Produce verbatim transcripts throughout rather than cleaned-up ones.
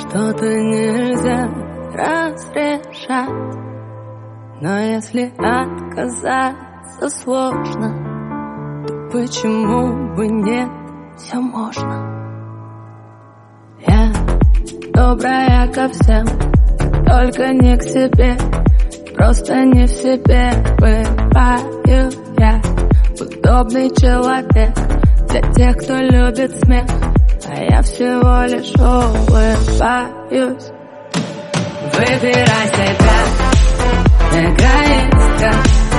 Что-то нельзя разрешать, но если отказаться сложно, то почему бы нет, все можно. Я добрая ко всем, только не к себе. Просто не в себе бываю я. Удобный человек для тех, кто любит смех, а я всего лишь улыбаюсь. Выбирай себя, эгоистка.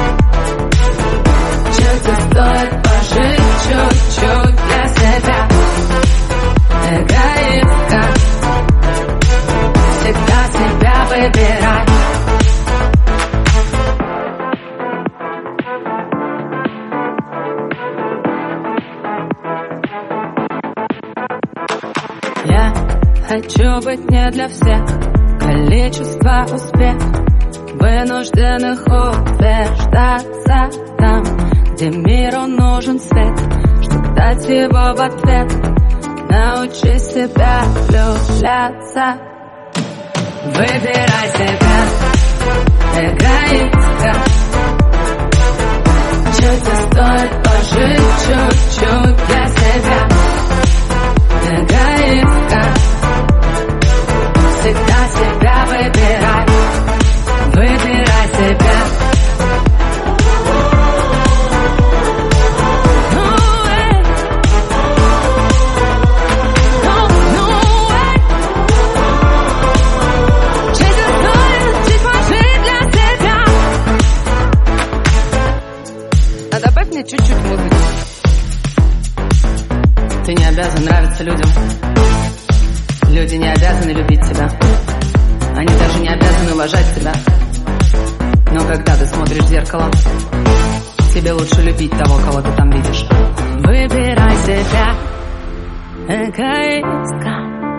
Чего стоит пожить чуть-чуть для себя? Эгоистка. Всегда себя выбирай. Я хочу быть не для всех, количество успех, вынужденных утверждаться там, где миру нужен свет, чтоб дать его в ответ. Научи себя влюбляться. Выбирай себя, эгоистка. Чего стоит пожить чуть-чуть для себя? Эгоистка. Всегда себя выбирай. Выбирай себя. Добавь мне чуть-чуть музыки. Ты не обязан нравиться людям. Люди не обязаны любить тебя. Они даже не обязаны уважать тебя. Но когда ты смотришь в зеркало, тебе лучше любить того, кого ты там видишь. Выбирай себя, эгоистка.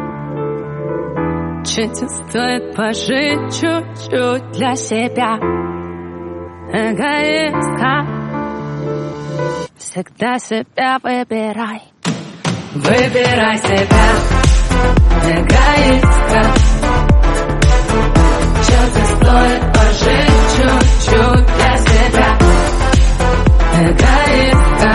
Чуть стоит пожить чуть-чуть для себя. Эгоистка. Всегда себя выбирай. Выбирай себя, эгоистка. Чего стоит пожить чуть-чуть для себя? Эгоистка.